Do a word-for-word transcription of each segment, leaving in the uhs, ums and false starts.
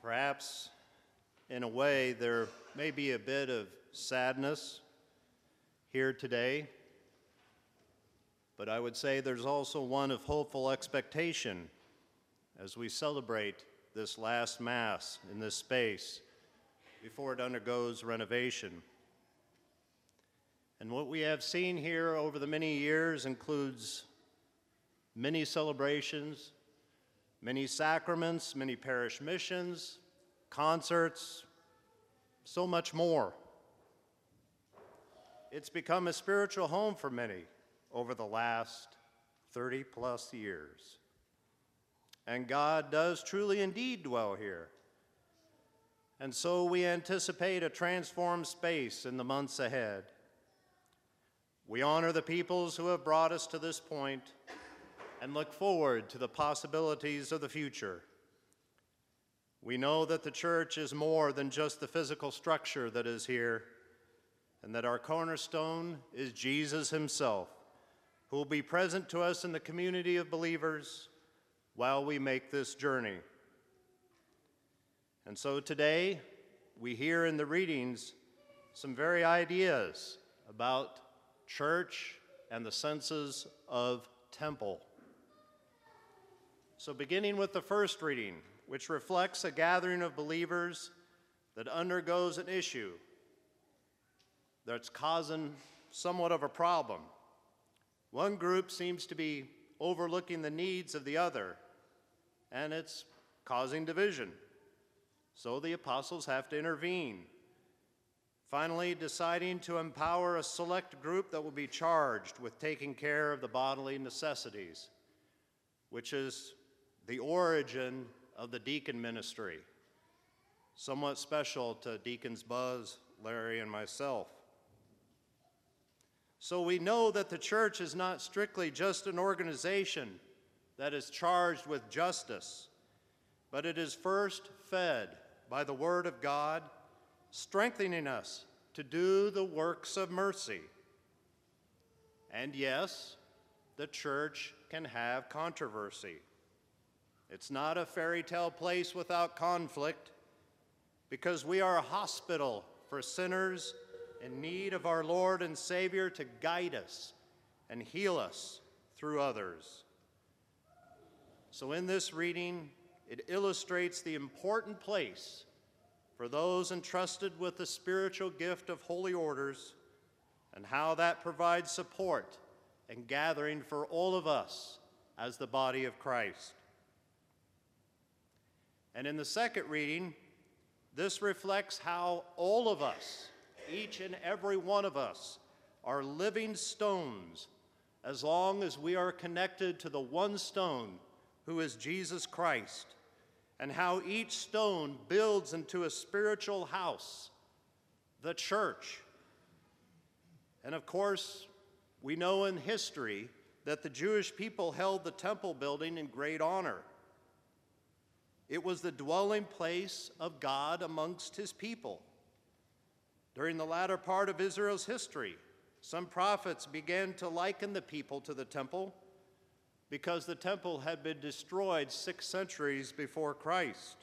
Perhaps, in a way, there may be a bit of sadness here today, but I would say there's also one of hopeful expectation as we celebrate this last Mass in this space before it undergoes renovation. And what we have seen here over the many years includes many celebrations, many sacraments, many parish missions, concerts, so much more. It's become a spiritual home for many over the last thirty plus years. And God does truly indeed dwell here. And so we anticipate a transformed space in the months ahead. We honor the peoples who have brought us to this point and look forward to the possibilities of the future. We know that the church is more than just the physical structure that is here, and that our cornerstone is Jesus himself, who will be present to us in the community of believers while we make this journey. And so today, we hear in the readings some very ideas about church and the senses of temple. So beginning with the first reading, which reflects a gathering of believers that undergoes an issue that's causing somewhat of a problem. One group seems to be overlooking the needs of the other, and it's causing division. So the apostles have to intervene, finally deciding to empower a select group that will be charged with taking care of the bodily necessities, which is the origin of the deacon ministry, somewhat special to Deacons Buzz, Larry, and myself. So we know that the church is not strictly just an organization that is charged with justice, but it is first fed by the Word of God, strengthening us to do the works of mercy. And yes, the church can have controversy. It's not a fairy tale place without conflict, because we are a hospital for sinners in need of our Lord and Savior to guide us and heal us through others. So in this reading, it illustrates the important place for those entrusted with the spiritual gift of holy orders and how that provides support and gathering for all of us as the body of Christ. And in the second reading, this reflects how all of us, each and every one of us, are living stones as long as we are connected to the one stone who is Jesus Christ, and how each stone builds into a spiritual house, the church. And of course, we know in history that the Jewish people held the temple building in great honor. It was the dwelling place of God amongst his people. During the latter part of Israel's history, some prophets began to liken the people to the temple because the temple had been destroyed six centuries before Christ.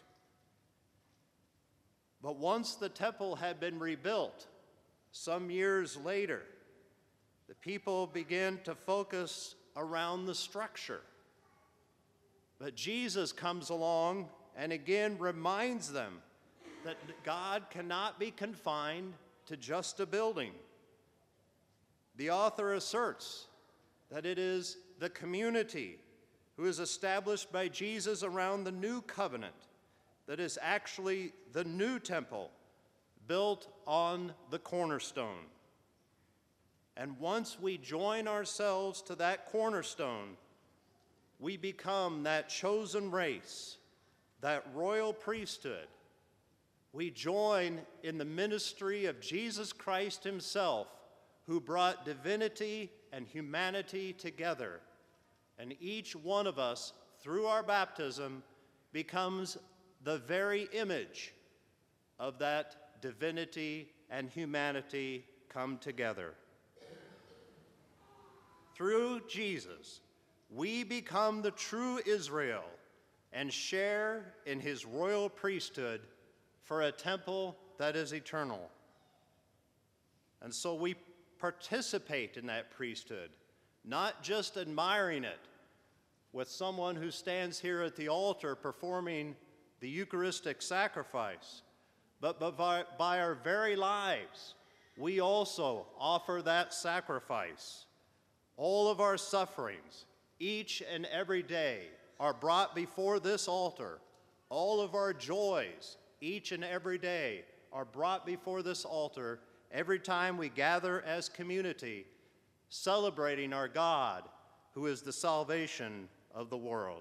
But once the temple had been rebuilt, some years later, the people began to focus around the structure. But Jesus comes along and again reminds them that God cannot be confined to just a building. The author asserts that it is the community who is established by Jesus around the new covenant that is actually the new temple built on the cornerstone. And once we join ourselves to that cornerstone, we become that chosen race, that royal priesthood. We join in the ministry of Jesus Christ himself, who brought divinity and humanity together. And each one of us, through our baptism, becomes the very image of that divinity and humanity come together. Through Jesus, we become the true Israel and share in his royal priesthood for a temple that is eternal. And so we participate in that priesthood, not just admiring it with someone who stands here at the altar performing the Eucharistic sacrifice, but by, by our very lives, we also offer that sacrifice. All of our sufferings, each and every day, are brought before this altar. All of our joys, each and every day, are brought before this altar every time we gather as community, celebrating our God, who is the salvation of the world.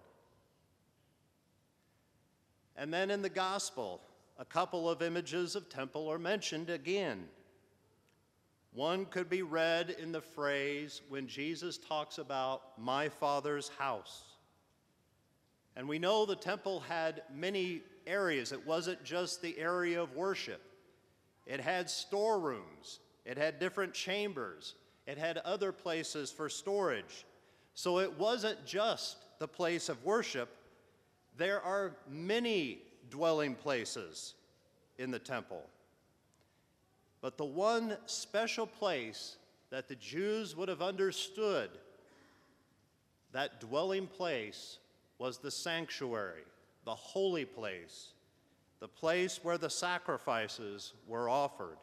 And then in the gospel, a couple of images of temple are mentioned again. One could be read in the phrase when Jesus talks about my Father's house. And we know the temple had many areas. It wasn't just the area of worship. It had storerooms. It had different chambers. It had other places for storage. So it wasn't just the place of worship. There are many dwelling places in the temple. But the one special place that the Jews would have understood, that dwelling place, was the sanctuary, the holy place, the place where the sacrifices were offered.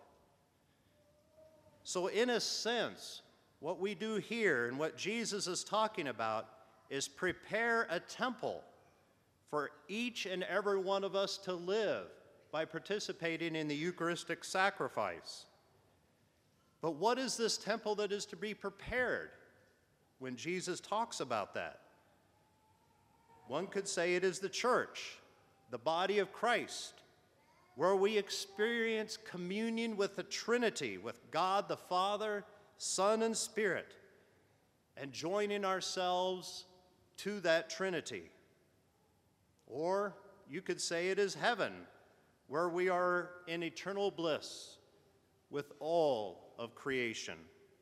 So in a sense, what we do here and what Jesus is talking about is prepare a temple for each and every one of us to live by participating in the Eucharistic sacrifice. But what is this temple that is to be prepared when Jesus talks about that? One could say it is the church, the body of Christ, where we experience communion with the Trinity, with God the Father, Son, and Spirit, and joining ourselves to that Trinity. Or you could say it is heaven, where we are in eternal bliss with all of creation.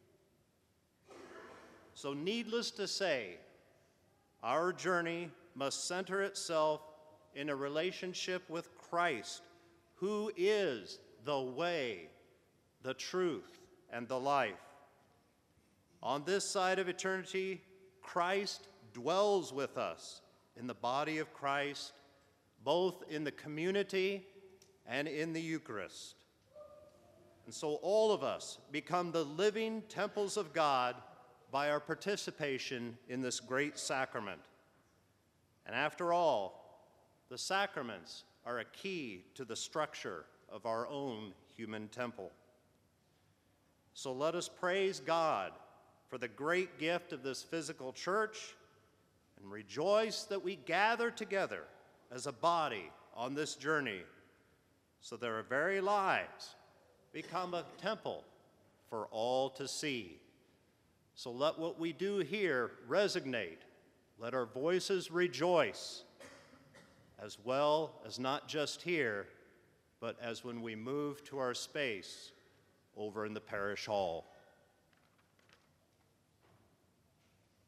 So needless to say, our journey must center itself in a relationship with Christ, who is the way, the truth, and the life. On this side of eternity, Christ dwells with us in the body of Christ, both in the community and in the Eucharist. And so all of us become the living temples of God by our participation in this great sacrament. And after all, the sacraments are a key to the structure of our own human temple. So let us praise God for the great gift of this physical church and rejoice that we gather together as a body on this journey so that our very lives become a temple for all to see. So let what we do here resonate. Let our voices rejoice, as well as not just here, but as when we move to our space over in the parish hall.